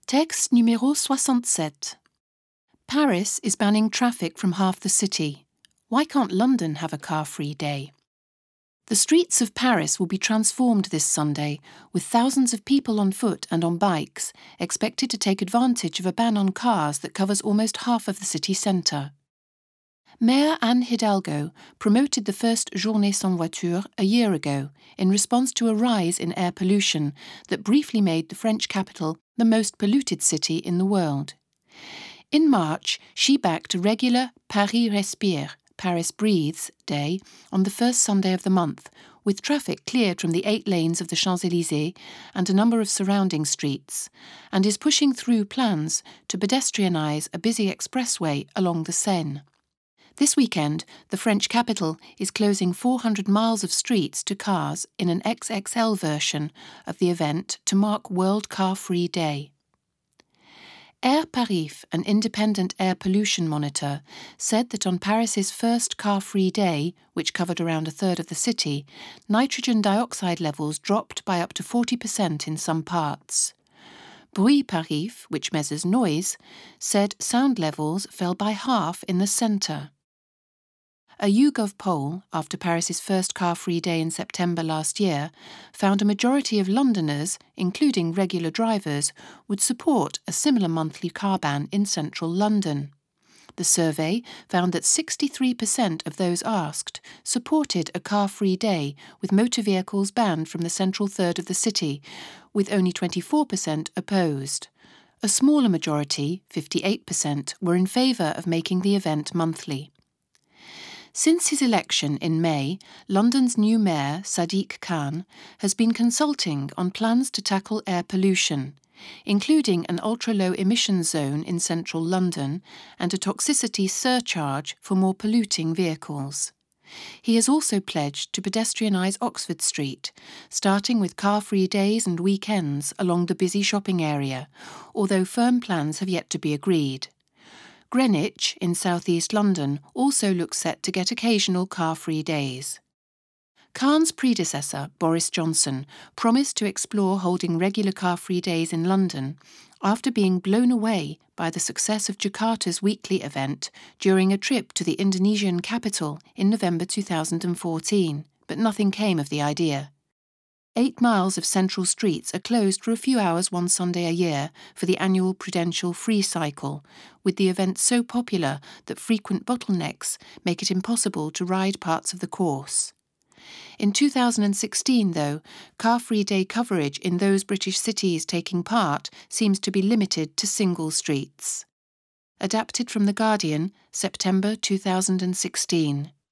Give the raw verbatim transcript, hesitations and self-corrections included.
Texte numéro soixante-sept. Paris is banning traffic from half the city. Why can't London have a car-free day? The streets of Paris will be transformed this Sunday, with thousands of people on foot and on bikes expected to take advantage of a ban on cars that covers almost half of the city centre. Mayor Anne Hidalgo promoted the first Journée sans voiture a year ago in response to a rise in air pollution that briefly made the French capital the most polluted city in the world. In March, she backed a regular Paris Respire, Paris Breathes day on the first Sunday of the month, with traffic cleared from the eight lanes of the Champs-Élysées and a number of surrounding streets, and is pushing through plans to pedestrianise a busy expressway along the Seine. This weekend, the French capital is closing four hundred miles of streets to cars in an X X L version of the event to mark World Car Free Day. Air Paris, an independent air pollution monitor, said that on Paris's first car-free day, which covered around a third of the city, nitrogen dioxide levels dropped by up to forty percent in some parts. Bruit Paris, which measures noise, said sound levels fell by half in the centre. A YouGov poll, after Paris's first car-free day in September last year, found a majority of Londoners, including regular drivers, would support a similar monthly car ban in central London. The survey found that sixty-three percent of those asked supported a car-free day with motor vehicles banned from the central third of the city, with only twenty-four percent opposed. A smaller majority, fifty-eight percent, were in favour of making the event monthly. Since his election in May, London's new mayor, Sadiq Khan, has been consulting on plans to tackle air pollution, including an ultra-low emissions zone in central London and a toxicity surcharge for more polluting vehicles. He has also pledged to pedestrianise Oxford Street, starting with car-free days and weekends along the busy shopping area, although firm plans have yet to be agreed. Greenwich, in south-east London, also looks set to get occasional car-free days. Khan's predecessor, Boris Johnson, promised to explore holding regular car-free days in London after being blown away by the success of Jakarta's weekly event during a trip to the Indonesian capital in November two thousand fourteen, but nothing came of the idea. Eight miles of central streets are closed for a few hours one Sunday a year for the annual Prudential Free Cycle, with the event so popular that frequent bottlenecks make it impossible to ride parts of the course. In two thousand sixteen, though, car-free day coverage in those British cities taking part seems to be limited to single streets. Adapted from The Guardian, September two thousand sixteen.